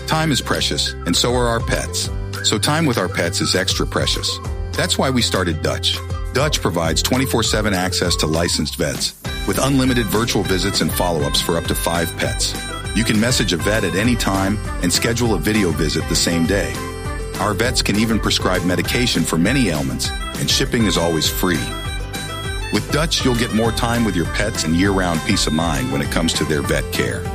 Time is precious, and so are our pets. So time with our pets is extra precious. That's why we started Dutch. Dutch provides 24/7 access to licensed vets, with unlimited virtual visits and follow-ups for up to 5 pets. You can message a vet at any time and schedule a video visit the same day. Our vets can even prescribe medication for many ailments, and shipping is always free. With Dutch, you'll get more time with your pets and year-round peace of mind when it comes to their vet care.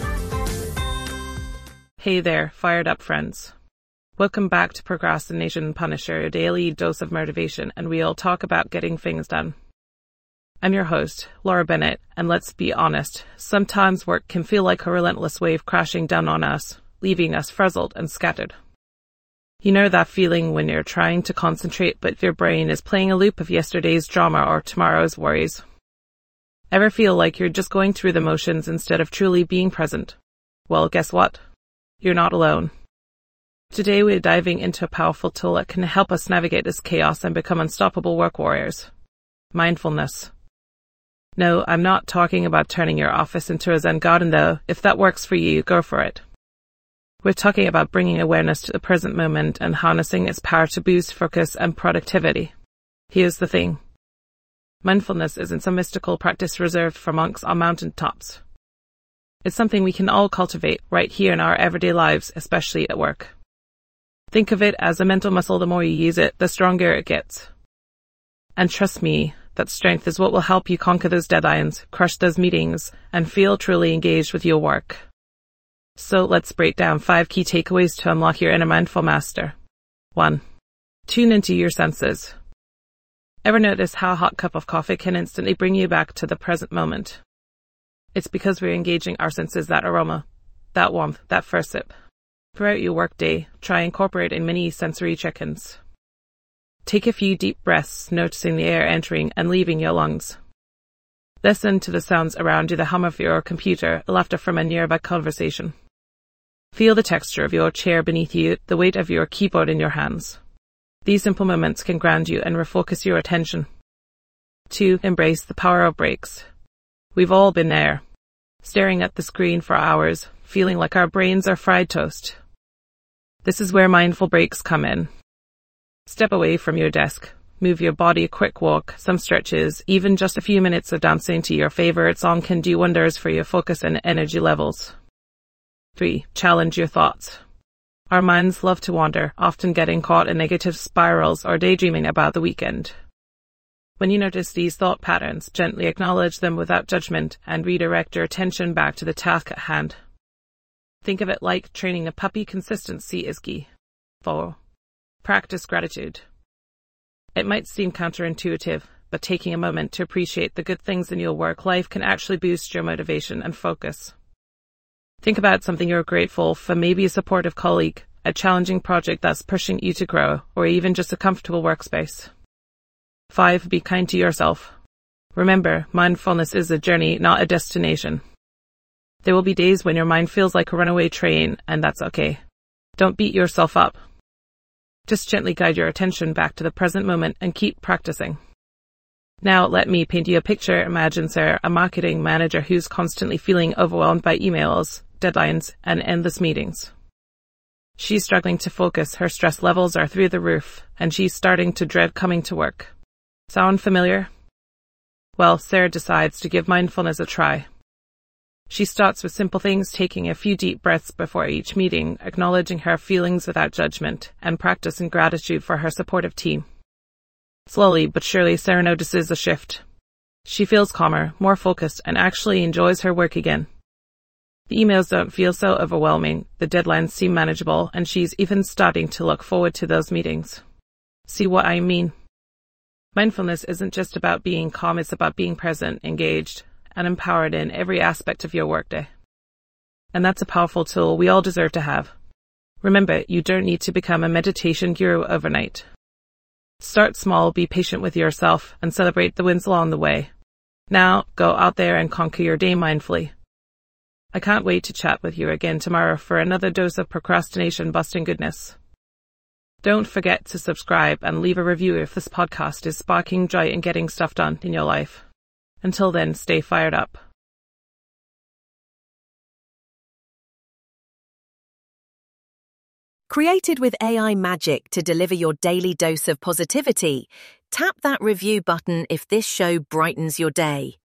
Hey there, fired up friends. Welcome back to Procrastination Punisher, a daily dose of motivation, and we'll talk about getting things done. I'm your host, Laura Bennett, and let's be honest, sometimes work can feel like a relentless wave crashing down on us, leaving us frazzled and scattered. You know that feeling when you're trying to concentrate but your brain is playing a loop of yesterday's drama or tomorrow's worries? Ever feel like you're just going through the motions instead of truly being present? Well, guess what? You're not alone. Today we're diving into a powerful tool that can help us navigate this chaos and become unstoppable work warriors. Mindfulness. No, I'm not talking about turning your office into a Zen garden though. If that works for you, go for it. We're talking about bringing awareness to the present moment and harnessing its power to boost focus and productivity. Here's the thing. Mindfulness isn't some mystical practice reserved for monks on mountain tops. It's something we can all cultivate right here in our everyday lives, especially at work. Think of it as a mental muscle. The more you use it, the stronger it gets. And trust me, that strength is what will help you conquer those deadlines, crush those meetings, and feel truly engaged with your work. So let's break down 5 key takeaways to unlock your inner mindful master. 1. Tune into your senses. Ever notice how a hot cup of coffee can instantly bring you back to the present moment? It's because we're engaging our senses, that aroma, that warmth, that first sip. Throughout your workday, try incorporating mini sensory check-ins. Take a few deep breaths, noticing the air entering and leaving your lungs. Listen to the sounds around you, the hum of your computer, laughter from a nearby conversation. Feel the texture of your chair beneath you, the weight of your keyboard in your hands. These simple moments can ground you and refocus your attention. 2. Embrace the power of breaks. We've all been there, staring at the screen for hours, feeling like our brains are fried toast. This is where mindful breaks come in. Step away from your desk, move your body, a quick walk, some stretches, even just a few minutes of dancing to your favorite song can do wonders for your focus and energy levels. 3. Challenge your thoughts. Our minds love to wander, often getting caught in negative spirals or daydreaming about the weekend. When you notice these thought patterns, gently acknowledge them without judgment and redirect your attention back to the task at hand. Think of it like training a puppy. Consistency is key. 4. Practice gratitude. It might seem counterintuitive, but taking a moment to appreciate the good things in your work life can actually boost your motivation and focus. Think about something you're grateful for, maybe a supportive colleague, a challenging project that's pushing you to grow, or even just a comfortable workspace. 5. Be kind to yourself. Remember, mindfulness is a journey, not a destination. There will be days when your mind feels like a runaway train, and that's okay. Don't beat yourself up. Just gently guide your attention back to the present moment and keep practicing. Now, let me paint you a picture. Imagine Sarah, a marketing manager who's constantly feeling overwhelmed by emails, deadlines, and endless meetings. She's struggling to focus, her stress levels are through the roof, and she's starting to dread coming to work. Sound familiar? Well, Sarah decides to give mindfulness a try. She starts with simple things, taking a few deep breaths before each meeting, acknowledging her feelings without judgment, and practicing gratitude for her supportive team. Slowly but surely, Sarah notices a shift. She feels calmer, more focused, and actually enjoys her work again. The emails don't feel so overwhelming, the deadlines seem manageable, and she's even starting to look forward to those meetings. See what I mean? Mindfulness isn't just about being calm, it's about being present, engaged, and empowered in every aspect of your workday. And that's a powerful tool we all deserve to have. Remember, you don't need to become a meditation guru overnight. Start small, be patient with yourself, and celebrate the wins along the way. Now, go out there and conquer your day mindfully. I can't wait to chat with you again tomorrow for another dose of procrastination-busting goodness. Don't forget to subscribe and leave a review if this podcast is sparking joy and getting stuff done in your life. Until then, stay fired up. Created with AI magic to deliver your daily dose of positivity, tap that review button if this show brightens your day.